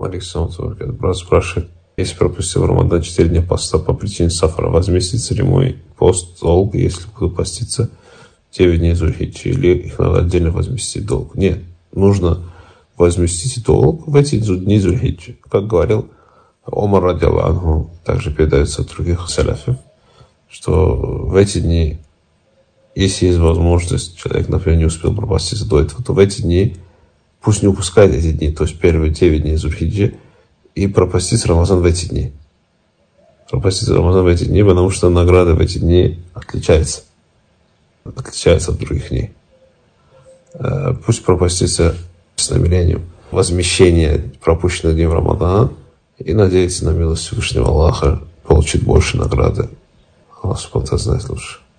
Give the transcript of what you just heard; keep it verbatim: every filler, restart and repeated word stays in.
Александр брат спрашивает, если пропустил Рамадан четыре дня поста по причине сафара, возместится ли мой пост долг, если буду поститься девять дней Зуль-хиджи, или их надо отдельно возместить долг? Нет, нужно возместить долг в эти дни Зуль-хиджи. Как говорил Омар радиаллаху анху, также передается от других саляфов, что в эти дни, если есть возможность, человек, например, не успел пропаститься до этого, то в эти дни пусть не упускает эти дни, то есть первые девять дней Зуль-хиджи, и пропастить Рамазан в эти дни. Пропастить Рамазан в эти дни, потому что награда в эти дни отличается. Отличается от других дней. Пусть пропастится с намерением возмещения пропущенных дней в Рамадан и надеяться на милость Всевышнего Аллаха, получить больше награды. Аллах субхану ва тааля знает лучше.